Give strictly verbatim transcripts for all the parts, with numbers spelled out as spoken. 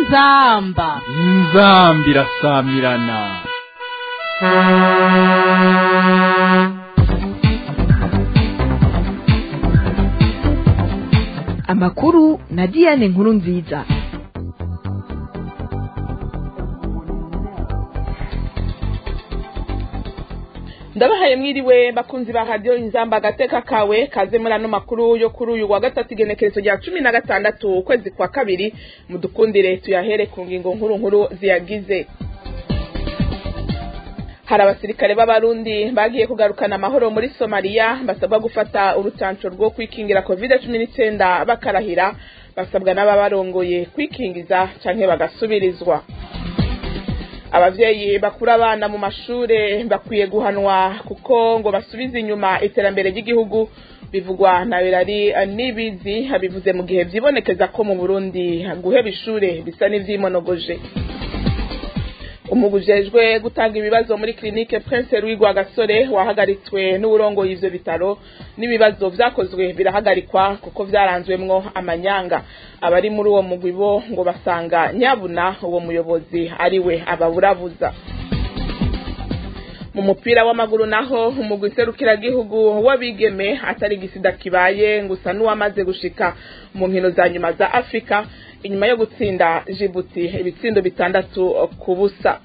inzamba inzambi irasamirana. Amakuru na Diane Nkuru Nziza. Ndabahaye mwiriwe bakunzi ba radio Inzamba agateka kawe kaze muri ano makuru yo kuri uyu wa gatatu igenekerezo rya cumi na gatandatu ukwezi kwa kabiri mudukundire tuyahere ku ngingo nkuru nkuru ziyagize. Hari abasirikare b'abarundi bagiye kugarukana amahoro muri Somalia basabwa gufata urutanco rwo kwikingira covid cumi n'icyenda bakarahira basabwa n'ababarongoye kwikingiza canke bagasubirizwa. Abavyeyi bakura abana mu mashure bakwiye guhanwa kuko ngo basubize inyuma iterambere ry'igihugu bivugwa na Birari Nibizi habivuze mu gihe vyibonekeza ko mu Burundi guheba ishure bisa n'ivyimonogoje. Umugujejwe gutanga ibibazo muri clinique Prince Louis Rwagasore wahagaritswe n'uburongo y'ivyo bitaro n'ibibazo vyakozwe birahagarikwa kuko vyaranzwemwo amanyanga. Abari muri uwo mugwibo ngo basanga nyabuna uwo muyobozi ariwe ababurabuza. Mu mupira w'amaguru naho umugwi serukira gihugu wabigeme atari gisida kibaye ngusa n'uwamaze gushika mu nkino za nyuma za Afrika inyuma yo gutsinda Djibouti ibitsindo bitandatu ku busa.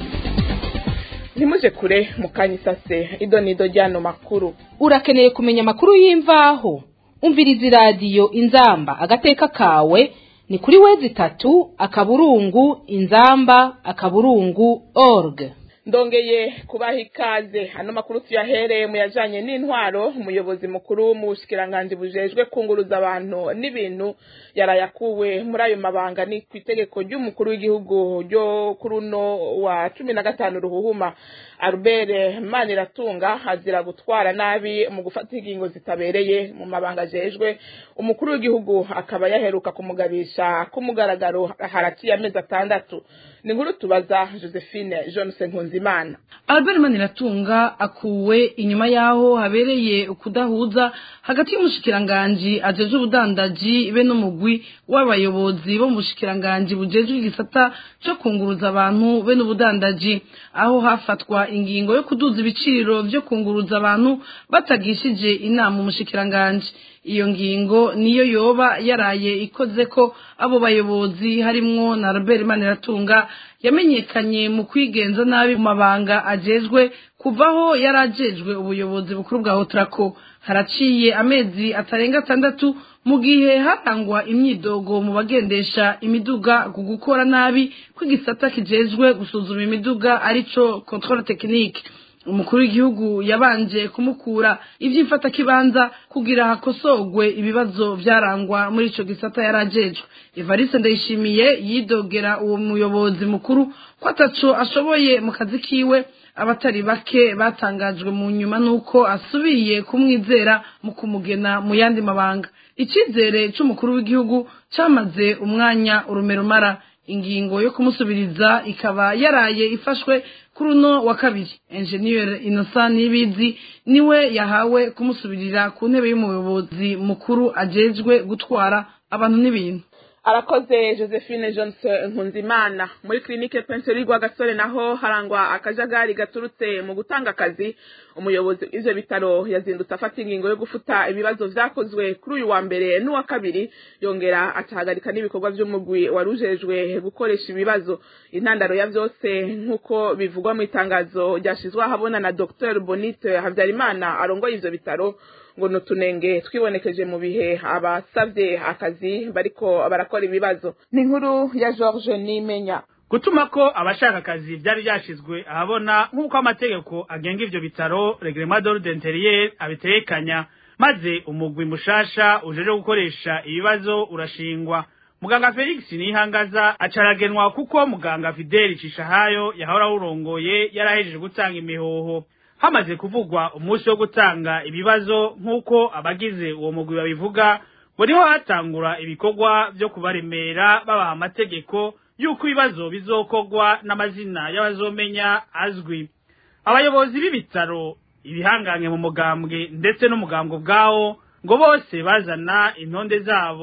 Nimuje kure mukanyisase idonido ryano makuru. Urakeneye kumenya makuru y'imvaho umviriza radio Inzamba agateka kawe ni kuri wezi tatu akaburungu inzamba akaburungu org. Ndongeye kubaha ikaze hano makuru tuyahereye mu yajanye n'intwaro umuyobozi mukuru mu bushikiranganje bujejwe kunguruza abantu n'ibintu yarayakuwe muri ayo mabanga ni kwitegeko ry'umukuru w'igihugu ryo kuruno wa cumi na gatanu ruhuhuma. Albert Maniratunga hazira gutwara nabi mu gufata ingingo zitabereye mu mabanga ajejwe umukuru w'igihugu akaba yaheruka kumugabisha kumugaragaro haraciye amezi atandatu. Ni nkuru tubaza Josephine Johnson Nkunzimana. Albert Maniratunga akuwe inyuma yaho habereye ukudahuza hagati y'umushikiranganje ajeje ubudandaji be n'umugwi w'abayobozi bo mu mushikiranganje bujeje igisata cyo kunguruza abantu be n'ubudandaji aho hafatwa ingingo yo kuduza ibiciro byo kunguruza abantu batagishije inama umushikiranganje. Iyo ngingo niyo yoba yaraye ikoze ko abo bayobozi harimwo na Albert Maniratunga yamenyekanye mu kwigenza nabi mu mabanga ajejwe kuvaho yarajejwe ubuyobozi bukuru bwa Hotrako. Haraciye amezi atarenga atandatu mu gihe hatangwa imyidogo mu bagendesha imiduga gukora nabi kwigisata kijejwe gusuzuma imiduga arico contrôle technique. Umukuru w'igihugu yabanje kumukura ivy'imfata kibanza kugira hakosogwe ibibazo vyarangwa muri ico gisata yarajejwe. Evariste Ndayishimiye yidogera uwo muyobozi mukuru ko ataco ashoboye mu kazi kiwe. Abatari bake batangajwe mu nyuma nuko asubiye kumwizera mu kumugena mu yandi mabanga. Icizere c'umukuru w'igihugu camaze umwanya urumerumara. Ingingo yo kumusubiriza ikaba yaraye ifashwe kuri uno wa kabiri. Engineer Innocent Nibizi niwe yahawe kumusubirira ku ntebe y'umuyobozi mukuru ajejwe gutwara abantu n'ibintu. Arakoze Josephine Johnson Nkunzimana. Muri clinique Prince Louis Rwagasore naho harangwa akajagari gaturutse mu gutanga akazi. Umuyobozi ivyo bitaro yazindutse afata ingingo yo gufuta ibibazo vyakozwe kuri uyu wa mbere n'uwa kabiri yongera atahagarika n'ibikorwa vy'umugwi warujejwe gukoresha ibibazo. Intandaro ya vyose nkuko bivugwa mu itangazo ryashizwe ahabona na Docteur Bonite Havyarimana arongoye ivyo bitaro ngo nutunenge twibonekeje mu bihe abasavye akazi bariko barakora ibibazo. Ni nkuru ya George Nimenya. Gutuma ko abashaka akazi byari byashizwe ahabona nk'uko amategeko agenga ivyo bitaro Reglement d'ordre intérieur abitekanya maze umugwi mushasha ujeje gukoresha ibibazo urashingwa. Muganga Felix Nihangaza acaragenwa kuko muganga Fidel Cishahayo yahora urongoye yarahejeje gutanga imihoho. Hamaze kuvugwa umunsi wo gutanga ibibazo nk'uko abagize uwo mugwi babivuga buriho hatangura ibikorwa byo kubaremera babaha amategeko yuko ibibazo bizokogwa n'amazina y'abazomenya azwi. Abayobozi b'ibitaro ibihanganye mu mugambwe ndetse n'umugambwe bwawo ngo bose bazana intonde zabo.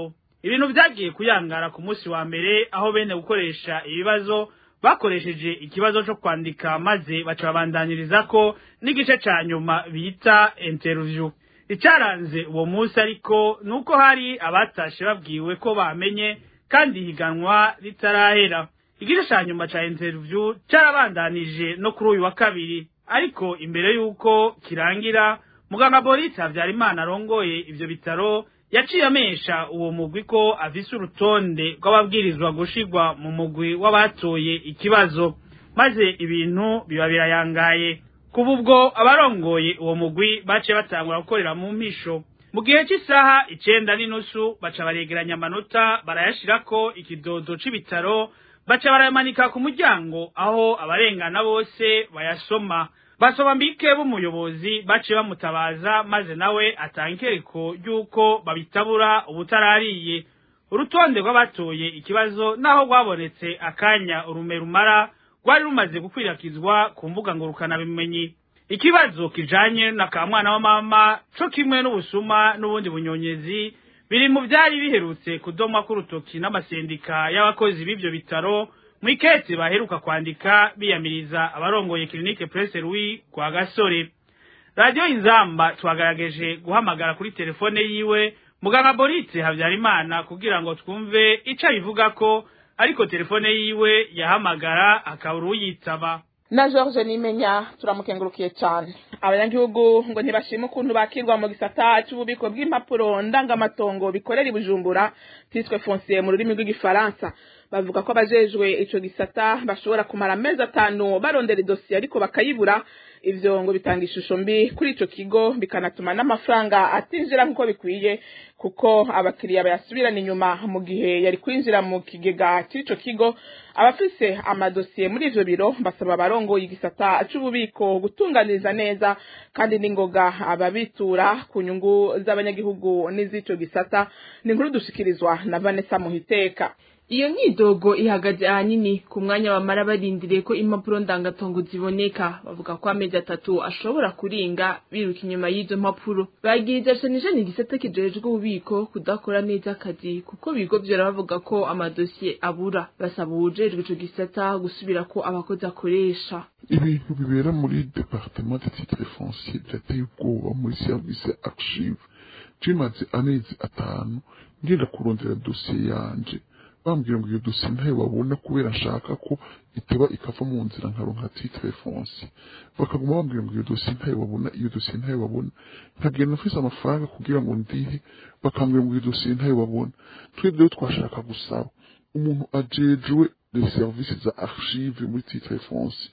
ibintu vyagiye kuyangara ku munsi wa mbere aho bene gukoresha ibibazo bakoresheje ikibazo cyo kwandika maze baca babandaniriza ko n'igice ca nyuma bita interview. Icaranze uwo munsi ariko nuko hari abatashe babwiwe ko bamenye kandi higanwa ritarahera. Igice ca nyuma ca interview carabandanije no kuri uyu wa kabiri, ariko imbere yuko kirangira muganga Boris Havyarimana arongoye ivyo bitaro yaciye amesha uwo mugwi ko afise urutonde rw'ababwirizwa gushigwa mu mugwi w'abatoye ikibazo, maze ibintu biba birayangaye. Kububwo abarongoye uwo mugwi bace batangura gukorera mu mpisho. Mu gihe cy'isaha icenda n'inusu baca baregeranya amanota barayashirako ikidodo c'ibitaro, baca barayamanika ku muryango aho abarengana bose bayasoma. Basoma mbike b'umuyobozi bace bamutabaza maze nawe atankereko yuko babitabura ubutarariye. Urutonde rw'abatoye ikibazo naho rwabonetse akanya urume rumara rwari rumaze gukwirakizwa ku mbuga ngurukana bimenyi. Ikibazo kijanye na ka mwana wa mama co kimwe n'ubusuma n'ubundi bunyonyezi biri mu byari biherutse kudomwa ku rutoki n'amasendika y'abakozi b'ivyo bitaro mwikete baheruka kwandika biyamiriza abarongoye clinique Prince Louis kwa Gasore. Radio Inzamba twagarageje guhamagara kuri telefone yiwe muganga Boris Havyarimana kugira ngo twumve ica bivuga ko, ariko telefone yiwe yahamagara akabura uyitaba. Na George Nimenya turamukengurukiye cyane. Abanyagihugu ngo ntibashima ukuntu bakirwa mu gisata cy'ububiko bw'impapuro ndangamatongo bikorera ibujumbura tiswe foncier mu rurimi rw'igifaransa. Bavuga ko abajejwe ico gisata bashobora kumara amezi atanu barondera idosiye ariko bakayibura. Ivyo ngo bitanga ishusho mbi kuri ico kigo, bikanatuma n'amafaranga atinjira nkuko bikwiye kuko abakiriya bayasubirana inyuma mu gihe yari kwinjira mu kigega cy'ico kigo. Abafise amadosiye muri ivyo biro basaba abarongoye igisata c'ububiko gutunganiriza neza kandi n'ingoga ababitura ku nyungu z'abanyagihugu n'iz'ico gisata. Ni inkuru dushikirizwa na Vanessa Muhiteka. Iyo nyidogo ihagaze ahanini ku mwanya bamara barindiriye ko impapuro ndangatongo ziboneka. Bavuga ko amezi atatu ashobora kuringa biruka inyuma y'izo mpapuro. Bagiriza shanije n'igisata kijejwe ububiko kudakora neza akazi kuko bigo vyera bavuga ko amadosiye abura. Basaba ubujejwe ico gisata gusubira ko abakozi akoresha. Ibintu bibera muri département de titre foncier byateye ubwoba muri service archive. Jimaze amezi atanu ngenda kurondera dosiye yanje. Bambwira ngo iyo dosiye ntayo babona kubera nshaka ko iteba ikava mu nzira nkaronka titre foncier. Bakaguma bambwira ngo iyo dosiye ntayo babona, iyo dosiye ntayo babona. Nkagenda mfise amafaranga kugira ngo ndihe, bakambwira ngo iyo dosiye ntayo babona. Twebwe twashaka gusaba umuntu ajejwe les services za archive muri titre foncier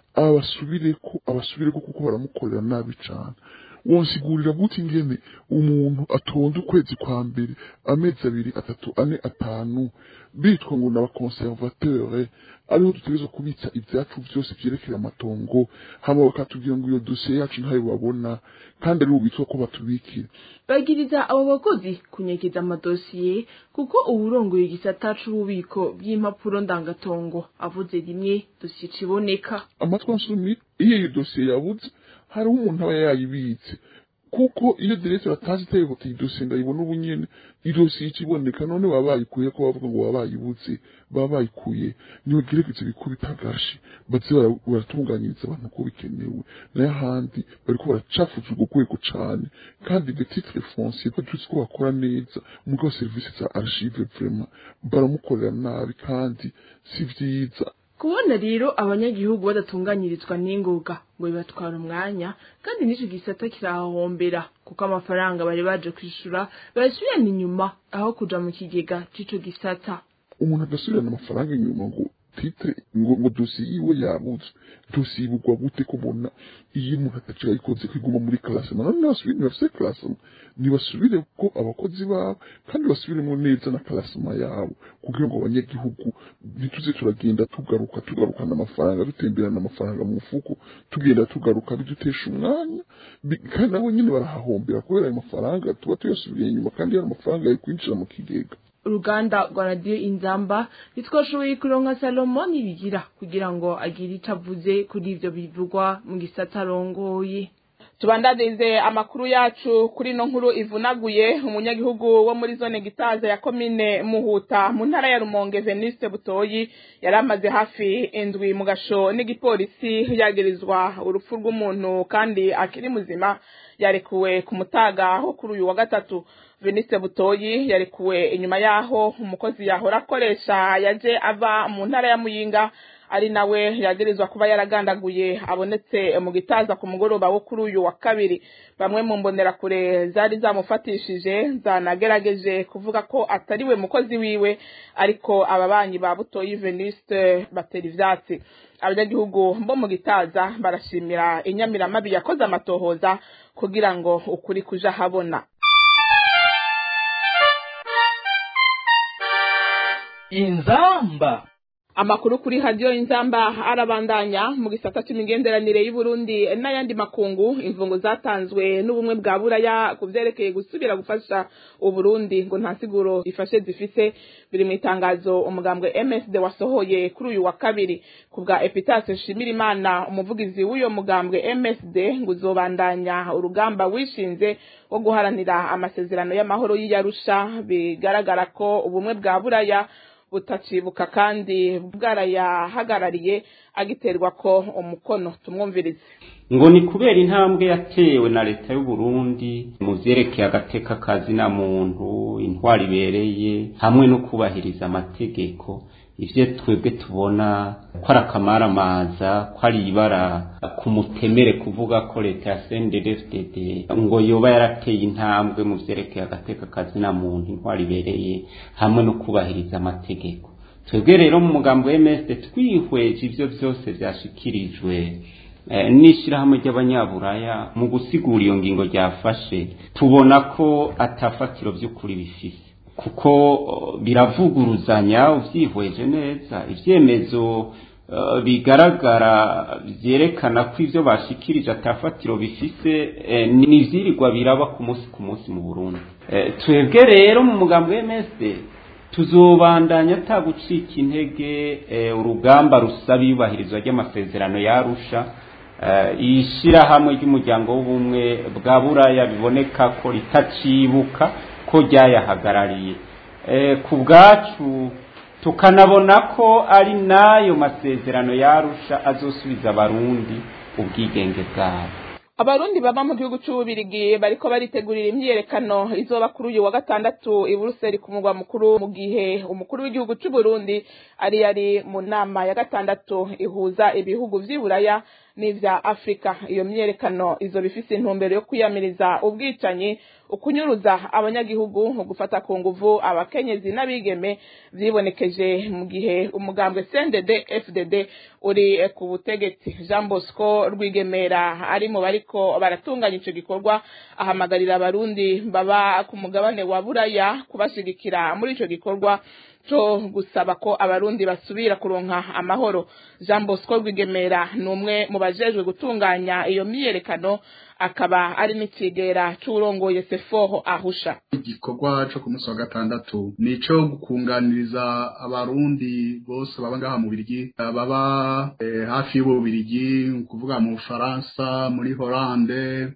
abasubireko abasubireko kuko baramukorera nabi cyane. Wonsigurira gute ingene umuntu atonda ukwezi kwa mbere amezi abiri atatu ane atanu bitwa ngo n'aba conservateur ariho dutegerezwa kubitsa ibyacu byose byerekera amatongo, hama bakatubwira ngo iyo dosiye yacu ntayo babona kandi ari ubitwa ko batubikira. Bagiriza abo bakozi kunyegeza amadosiye kuko uburongoye igisata c'ububiko bw'impapuro ndangatongo avuze rimwe dosiye ciboneka. Amatwa nsumi iyo iyo dosiye yabuze hariho umuntu aba yayibitse kuko iyo directeur atazi tayego tidosiye ndayibona ubunyene idosiye ikiboneka none babayikuye ko bavuga ngo babayibutse babayikuye niyo giregetse bikubitagashi baze baratunganyiriza abantu ko bikenewe nayo handi bariko baracafuza ugukwego cane kandi de titre foncier ko tuzi ko bakora neza mugo service za archive vraiment baramukorera nabi kandi si vyiza. Kubona rero abanyagihugu badatunganyirizwa n'ingoga ngo bibatwara umwanya kandi nico gisata kirahombera kuko amafaranga bari baje kwishura barasubirana inyuma aho kuja mu kigega c'ico gisata. Umuntu agasubirana amafaranga inyuma ngo titre ngo ngo dosiye yiwe yabuze dosiye bugwa gute kubona iyi umuntu atacira ikoze kwiguma muri classe none nasubire bafise classe nibasubire ko abakozi babo kandi basubiremo neza na classe yabo kugira ngo abanyagihugu bituze turagenda tugaruka tugarukana amafaranga dutemberana amafaranga mu mufuko tugenda tugaruka bidutesha umwanya kandi nabo nyine barahahombera kubera ayo mafaranga tuba tuyasubiriye inyuma kandi ari amafaranga yo kwinjira mu kigega. Uruganda rwa Radio Inzamba bitwashoboye kuronka Salomon bigira kugira ngo agire icavuze kuri ivyo bivugwa mu gisata rongoye. tubandadize amakuru yacu kuri no nkuru ivunaguye. Umunyagihugu wo muri zone Gitaza ya komine Muhuta mu ntara ya Rumonge Veniste Butoyi yaramaze hafi indwi mu gasho n'igipolisi yagirizwa urupfu rw'umuntu kandi akiri muzima, yarekuwe ku mutaga ho kuri uyu wa gatatu. Veniste Butoyi yarekuwe inyuma yaho umukozi yahora akoresha yaje ava mu ntara ya Muyinga ari nawe yagirizwa kuba yaragandaguye abonetse mu Gitaza ku mugoroba wo kuri uyu wa kabiri. Bamwe mu mbonera kure zari zamufatishije zanagerageje kuvuga ko atariwe mukozi wiwe, ariko ababanyi ba Butoyi Veniste batera ivyatsi. Abanyagihugu bo mu Gitaza barashimira inyamiramabi yakoze amatohoza kugira ngo ukuri kuja habona. Inzamba. Amakuru kuri radio Inzamba arabandanya. Mu gisata cy'imigenderanire y'u Burundi n'ayandi makungu, imvungo zatanzwe n'ubumwe bwa Buraya kuvyerekeye gusubira gufasha u Burundi ngo nta siguro ifashe zifise, biri mu itangazo umugambwe M S D wasohoye kuri uyu wa kabiri. Ku bwa Epitace Shimirimana, umuvugizi w'uyo mugambwe M S D, ngo uzobandanya urugamba wishinze wo guharanira amasezerano y'amahoro y'Arusha. Bigaragara ko ubumwe bwa Buraya butacibuka kandi bwarayahagarariye agiterwa ko umukono. Tumwumvirize. Ngo ni kubera intambwe yatewe na leta y'u Burundi mu vyerekeye agateka kazi na muntu, intwari bereye hamwe no kubahiriza amategeko, ivyo twebwe tubona ko ari akamaramaza, ko ari ibara ku mutemere kuvuga ko leta ya C N D D F D D ngo yoba yarateye intambwe mu vyerekeye agateka kazi na muntu, intwari bereye hamwe no kubahiriza amategeko. Twebwe rero mu mugambo wa M S D twihweje ivyo vyose vyashikirijwe n'ishirahamwe ry'abanyaburaya mu gusigura iyo ngingo ryafashe, tubona ko atafatiro vy'ukuri bifise, kuko biravuguruzanya uvyihweje neza. Ivyemezo uh, bigaragara vyerekana ko ivyo bashikirije atafatiro bifise, eh, nivyirirwa biraba ku munsi ku munsi mu Burundi. Eh, twebwe rero mu mugambo wa M S D tuzobandanya atagucika intege eh, urugamba rusaba iyubahirizwa ry'amasezerano y'Arusha. Uh, ishirahamwe ry'umuryango w'ubumwe bwa Buraya biboneka ko ritacibuka ko ryayahagarariye. E, ku bwacu tukanabona ko ari nayo masezerano y'Arusha azosubiza abarundi ubwigenge bwabo. Abarundi baba mu gihugu c'Ububirigi bariko baritegurira imyiyerekano izoba kuri uyu wa gatandatu i Buruseli ku mugwa mukuru, mu gihe umukuru w'igihugu c'u Burundi ari yari mu nama ya gatandatu ihuza ibihugu vy'Iburaya n'ivya Afrika. Iyo myiyerekano izoba ifise intumbero yo kwiyamiriza ubwicanyi, ukunyuruza abanyagihugu, gufata ku nguvu abakenyezi n'abigeme vyibonekeje mu gihe umugambwe C N D D F D D uri ku butegetsi. Jean Bosco Rwigemera ari mu bariko baratunganya ico gikorwa, ahamagarira abarundi baba ku mugabane wa Buraya kubashigikira muri ico gikorwa cyo gusaba ko abarundi basubira kuronka amahoro. Jean Bosco Rwigemera numwe mu bajejwe gutunganya iyo myiyerekano, akaba ari n'ikigera c'urongoye Sefoho Ahusha. Igikorwa cyo ku munsi wa gatandatu nico gukunganiriza abarundi bose baba ngaha mu Birigi, baba eh, hafi y'Ububirigi, kuvuga mu Faransa, muri Hollande,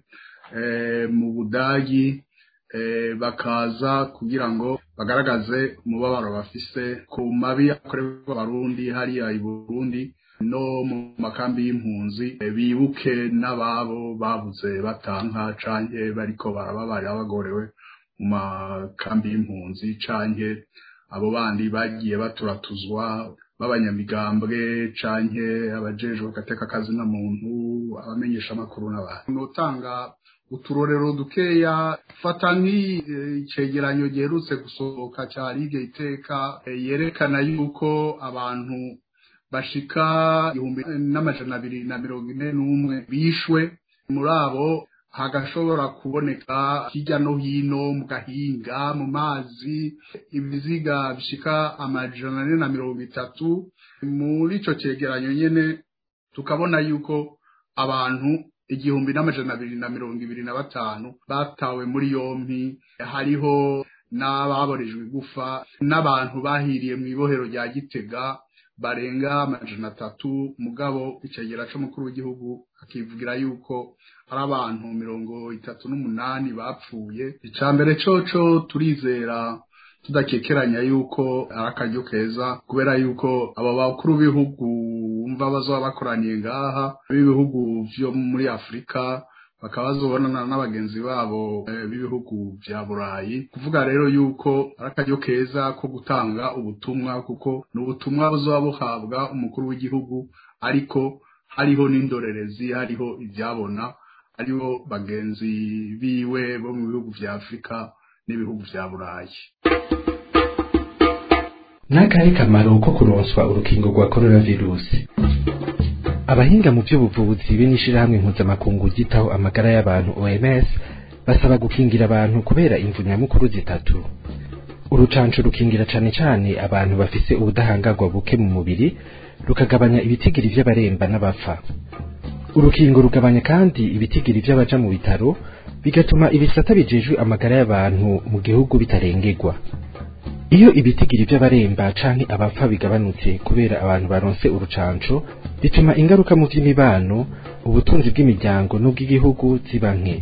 eh, mu Budagi, eh, bakaza kugira ngo bagaragaze umubabaro bafise ku mabi akorerwa abarundi hariya i Burundi no mu makambi y'impunzi, bibuke n'ababo babuze batanka canke bariko barababara bagorewe mu makambi y'impunzi, canke abo bandi bagiye baturatuzwa b'abanyamigambwe canke abajejwe agateka kazi na muntu, abamenyesha amakuru n'abandi. Notanga uturorero dukeya, fata nk'icegeranyo giherutse gusohoka ca Ligue Iteka yerekana yuko abantu bashika ibihumbi n'amajana abiri na mirongo ine n'umwe bishwe, muri abo hagashobora kuboneka hirya no hino mu gahinga, mu mazi, ibiziga bishika amajana ane na mirongo itatu. Muri ico cegeranyo nyene tukabona yuko abantu igihumbi n'amajana abiri na mirongo ibiri na batanu batawe muri yompi, hariho n'ababorejwe igufa, n'abantu bahiriye mu ibohero rya Gitega barenga amajana atatu mugabo icegera c'umukuru w'igihugu akivugira yuko ari abantu mirongo itatu n'umunani bapfuye. Ica mbere coco turizera tudakekeranya yuko ari akaryo keza kubera yuko aba bakuru b'ibihugu umva bazoba bakoraniye ngaha b'ibihugu vyo muri Afrika bakaba bazobonana n'abagenzi babo b'ibihugu vya Burayi, kuvuga rero yuko ari akaryo keza ko gutanga ubutumwa kuko n'ubutumwa buzoba buhabwa umukuru w'igihugu ariko hariho n'indorerezi, hariho ivyabona, hariho bagenzi biwe bo mu bihugu vya Afrika n'ibihugu vya Burayi. Nakahe kamaro ko kuronswa urukingo rwa coronavirus? Abahinga mu by'ubuvuzi b'inishirahamwe mpuzamakungu ryitaho amagara y'abantu O M S basaba gukingira abantu kubera imvu nyamukuru zitatu. Urucanco rukingira cane cane abantu bafise ubudahangarwa buke mu mubiri, rukagabanya ibitigiri vy'abaremba n'abapfa. Urukingo rugabanya kandi ibitigiri vy'abaja mu bitaro, bigatuma ibisata bijejwe amagara y'abantu mu gihugu bitarengerwa. Iyo ibitigiri by'abaremba canke abapfa bigabanutse kubera abantu baronse urucanco, bituma ingaruka mu vy'imibano, ubutunzi bw'imiryango n'ubw'igihugu ziba nke.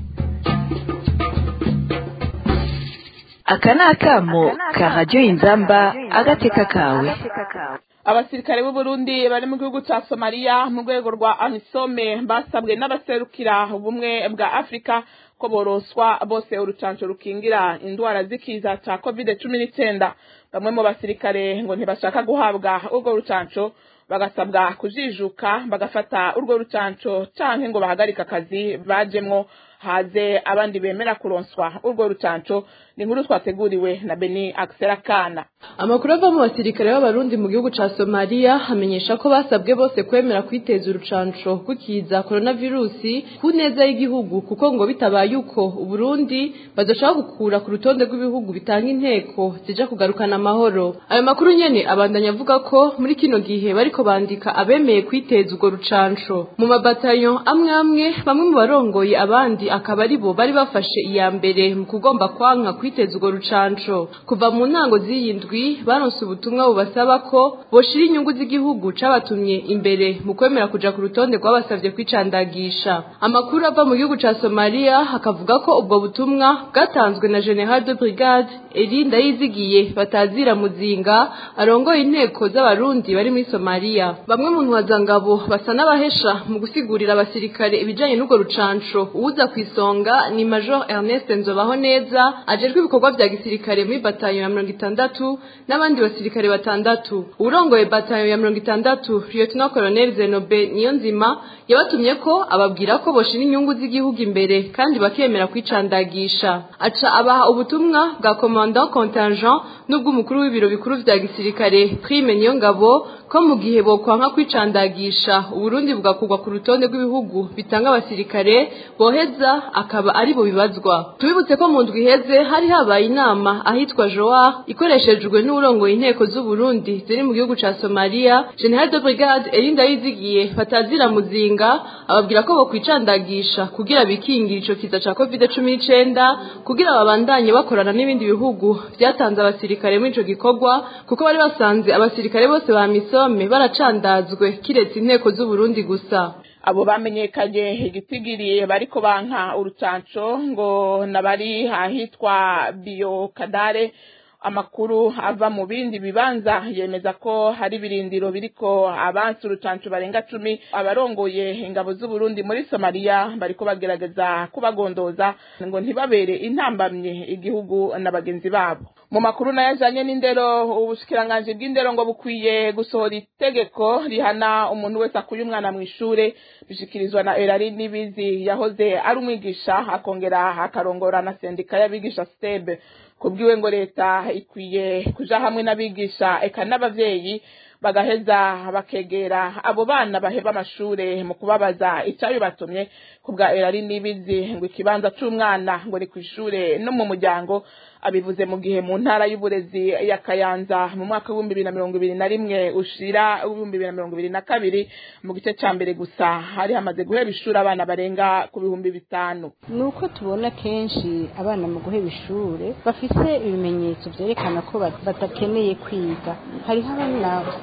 Aka ni akamo ka radiyo Inzamba agateka kawe. Abasirikare b'u Burundi bari mu gihugu ca Somalia mu rwego rwa AMISOM basabwe n'abaserukira ubumwe bwa Afrika ko boroswa bose urucanco rukingira indwara zikiza ca covid cumi n'icenda. Bamwe mu basirikare ngo ntibashaka guhabwa urwo rucanco, bagasabwa kujijuka bagafata urwo rucanco canke ngo bahagarika akazi bajemwo haze abandi bemera kuronswa urwo rucanco. Ni nkuru twateguriwe na Beni Akserakana. Amakuru ava mu basirikare b'abarundi mu gihugu ca Somalia hamenyesha ko basabwe bose kwemera kwiteza urucanco kukiza coronavirusi ku neza y'igihugu, kuko ngo bitabaye uko Uburundi bazoshaka gukura ku rutonde rw'ibihugu bitanga inteko zija kugarukana amahoro. Ayo makuru nyene abandanya avuga ko muri kino gihe bariko bandika abemeye kwiteza urwo rucanco mu mabatayo amwe amwe, bamwe mu barongoye abandi akaba ari bo bari bafashe iya mbere mu kugomba kwanka kwiteza urwo rucanco. Kuva mu ntango z'iyindwi baronse ubutumwa bubasaba ko boshira inyungu z'igihugu cabatumye imbere mu kwemera kuja ku rutonde rw'abasavye kwicandagisha. Amakuru ava mu gihugu ca Somalia hakavuga ko ubwo butumwa bwatanzwe na General de Brigade Eri Ndayizigiye batazira Muzinga arongoye inteko z'abarundi bari muri Somalia. Bamwe mu ntwazangabo basa n'abahesha mu gusigurira abasirikare ibijanye n'urwo rucanco. Uza kwisonga ni Major Ernest Nzobaho neza ajejwe ibikorwa vya gisirikare muri batayo ya mirongo itandatu n'abandi basirikare batandatu. Urongoye batayo ya mirongo itandatu Lieutenant Colonel Zenobe Niyonzima yabatumye ko ababwira ko boshira inyungu z'igihugu imbere kandi bakemera kwicandagisha. Aca abaha ubutumwa bwa commandant contingent n'ubwo umukuru w'ibiro bikuru vya gisirikare Prime Niyongabo ko mu gihe bo kwanka kwicandagisha Uburundi bugakugwa ku rutonde rw'ibihugu bitanga abasirikare boheza akaba ari bo bibazwa. Tubibutse ko mu ndwi iheze hari habaye inama ahitwa Joa ikoreshejwe n'urongoye inteko z'u Burundi ziri mu gihugu ca Somalia. General de Brigade Eri Ndayizigiye batazira Muzinga ababwira ko bo kwicandagisha kugira bikingira ico kiza ca covid cumi n'icenda, kugira babandanye bakorana n'ibindi bihugu vyatanze abasirikare muri ico gikorwa, kuko bari basanze abasirikare bose ba Misome baracandazwe kiretse inteko z'u Burundi gusa. Abo bamenyekanye igitigiri bariko banka urucanco ngo nabari ahitwa Biokadare. Amakuru ava mu bindi bibanza yemeza ko hari birindiro biriko abansi urucanco barenga cumi. Abarongoye ingabo z'u Burundi muri Somalia bariko bagerageza kubagondoza ngo ntibabere intambamye igihugu n'abagenzi babo. Mu makuru nayajanye n'indero, ubushikiranganje bw'indero ngo bukwiye gusohora itegeko rihana umuntu wese akuye umwana mu ishure. Bishikirizwa na Erari Nibizi yahoze ari umwigisha akongera akarongora na sendika y'abigisha S T E B. Kubwiwe ngo leta ikwiye kuja hamwe n'abigisha eka n'abavyeyi bagaheza bakegera abo bana baheba amashure mu kubabaza icyayo batumye. Kubwa Erari Nibizi ngo ikibanza c'umwana ngo ni kwishure no mu muryango. Abivuze mu gihe mu ntara y'uburezi ya Kayanza mu mwaka w'ibihumbi bibiri na mirongo ibiri na rimwe ushira w'ibihumbi bibiri na mirongo ibiri na kabiri mu gice ca mbere gusa hari hamaze guheba ishuri abana barenga ku bihumbi bitanu. Nuko tubona kenshi abana mu guheba ishure bafise ibimenyetso vyerekana ko batakeneye kwiga. Hari abana usanga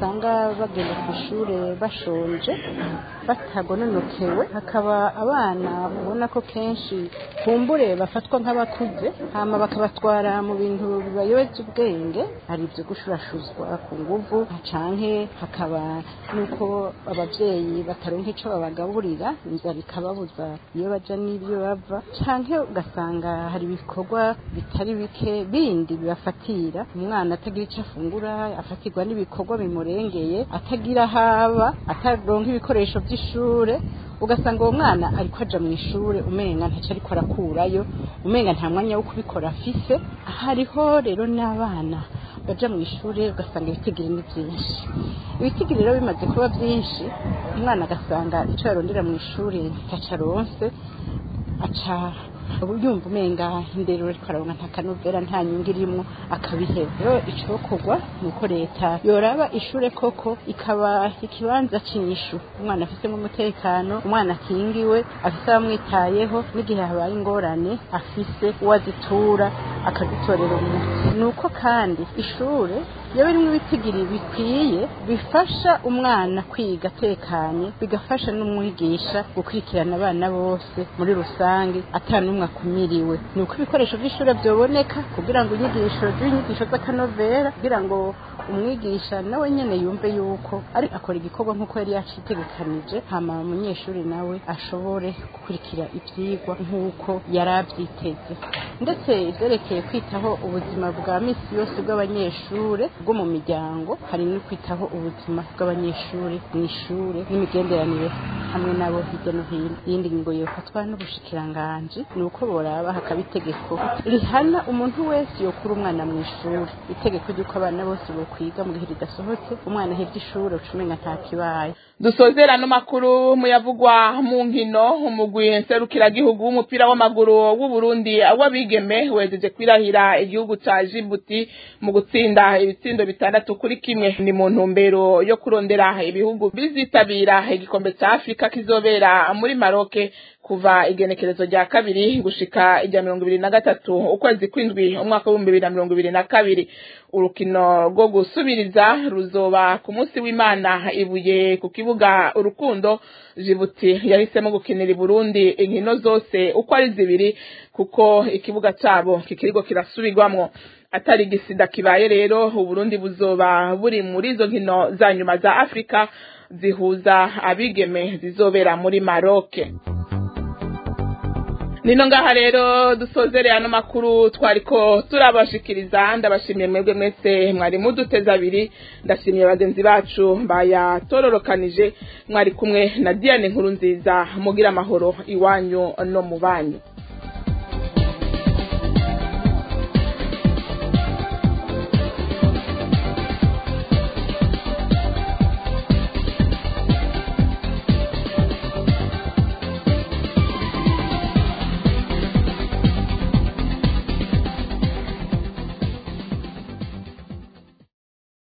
usanga bagenda ku ishuri bashonje batagononokewe, hakaba abana ubona ko kenshi kumbure bafatwa nk'abakuze hama bakabatwara mu bintu bibayobeza ubwenge, hari ibyo gushurashuzwa ku nguvu canke hakaba nuko abavyeyi bataronka ico babagaburira inzara ikababuza iyo baja n'ibyo bava, canke ugasanga hari ibikorwa bitari bike bindi bibafatira umwana atagira ico afungura, afatirwa n'ibikorwa bimurengeye, atagira haba, ataronka ibikoresho by'ishure, ugasanga uwo mwana ariko aja mu ishure umenga ntaco ariko arakurayo, umenga nta mwanya wo kubikora afise. Hariho rero n'abana baja mu ishure ugasanga ibitigiri ni byinshi, ibitigiri rero bimaze kuba byinshi umwana agasanga ico yarondera mu ishure ntaco aronse, aca yumva umenga indero ariko araronka nta kanovera nta nyungu irimwo akabiheba. Rero icokorwa nuko leta yoraba ishure koko ikaba ikibanza cinyishu, umwana afise umutekano, umwana akingiwe, afise abamwitayeho, n'igihe habaye ingorane afise uwazitura akazitorera umuti. Nuko kandi ishure yaba rimwe ibitigiri bikwiye bifasha umwana kwiga atekanye, bigafasha n'umwigisha gukurikirana abana bose muri rusange atanumwe akumiriwe. Nuko ibikoresho by'ishure byoboneka kugira ngo inyigisho z'inyigisho z'akanovera, kugira ngo umwigisha nawe nyene yumve yuko ari akora igikorwa nk'uko yari yacitegekanije, hama umunyeshuri nawe ashobore gukurikira ivyigwa nk'uko yari avyiteze. Ndetse ivyerekeye kwitaho ubuzima bwa misi yose bw'abanyeshure bwo mu miryango, hari no kwitaho ubuzima bw'abanyeshuri mu ishure n'imigenderanire hamwe nabo hirya no hino. Iyindi ngingo yofatwa n'ubushikiranganji ni uko boraba hakaba itegeko rihana umuntu wese yokura umwana mu ishuri, itegeko ry'uko abana bose bokwiga mu gihe ridasohotse umwana ahevye ishuri ucumenga nta kibaye. Dusozera no makuru muyavugwa mu nkino. Umugwi nserukiragihugu w'umupira w'amaguru w'u Burundi w'abigeme wejeje kwirahira igihugu ca Djibouti mu gutsinda ibitsindo bitandatu kuri kimwe. Ni mu ntumbero yo kurondera ibihugu bizitabira igikombe ca Afrika kizobera muri Maroc kuva igenekerezo rya kabiri gushika ijya mirongo ibiri na gatatu ukwezi kwindwi umwaka w'ibihumbi bibiri na mirongo ibiri na kabiri. Urukino rwo gusubiriza ruzoba ku munsi w'Imana ibuye ku kibuga Urukundo. Djibouti yahisemo gukinira i Burundi inkino zose uko ari zibiri kuko ikibuga cabo kikiriko kirasubirwamwo. Atari gisida kibaye rero u Burundi buzoba buri muri izo nkino za nyuma za Afrika zihuza abigeme zizobera muri Maroc. Nino ngaha rero dusozere ano makuru twariko turabashikiriza. Ndabashimiye mwebwe mwese mwari muduteza abiri, ndashimiye bagenzi bacu bayatororokanije, mwari kumwe na Diane Nkuru nziza. Mugira amahoro iwanyu no mu banyu.